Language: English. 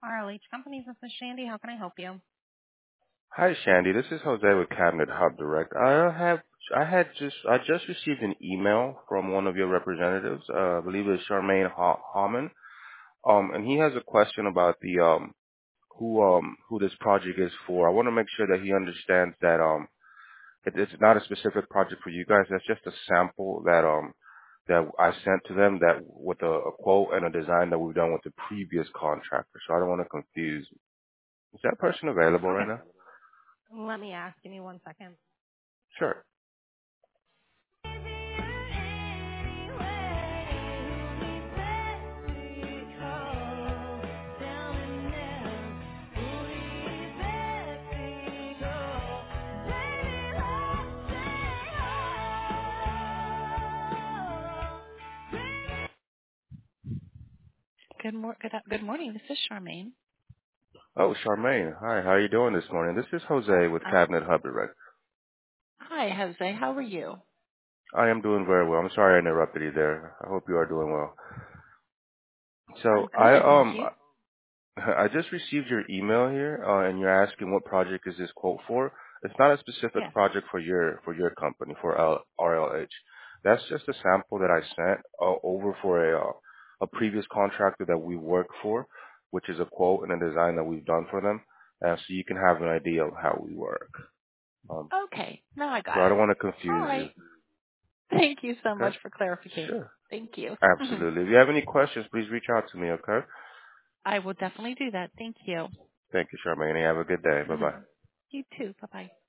RLH Companies, this is Shandy. How can I help you? Hi, Shandy. This is Jose with Cabinet Hub Direct. I just received an email from one of your representatives. I believe it's Charmaine Hallman. And he has a question about the who this project is for. I want to make sure that he understands that it's not a specific project for you guys. That's just a sample that I sent to them that with a quote and a design that we've done with the previous contractor. So I don't want to confuse. Is that person available right Okay. now? Let me ask. Give me 1 second. Sure. Good morning. This is Charmaine. Oh, Charmaine. Hi, how are you doing this morning? This is Jose with Um, Cabinet Hub Direct. Hi, Jose. How are you? I am doing very well. I'm sorry I interrupted you there. I hope you are doing well. I'm So good, thank you. I just received your email here, and you're asking what project is this quote for. It's not a specific Yes. project for your company for RLH. That's just a sample that I sent over for a previous contractor that we work for, which is a quote and a design that we've done for them, so you can have an idea of how we work. Um, Okay. Now I so got I don't it. want to All confuse you. right. Thank you so much Okay? for clarification. Sure. Thank you. Absolutely. If you have any questions, please reach out to me, okay? I will definitely do that. Thank you. Thank you, Charmaine. Have a good day. Bye-bye. You too. Bye-bye.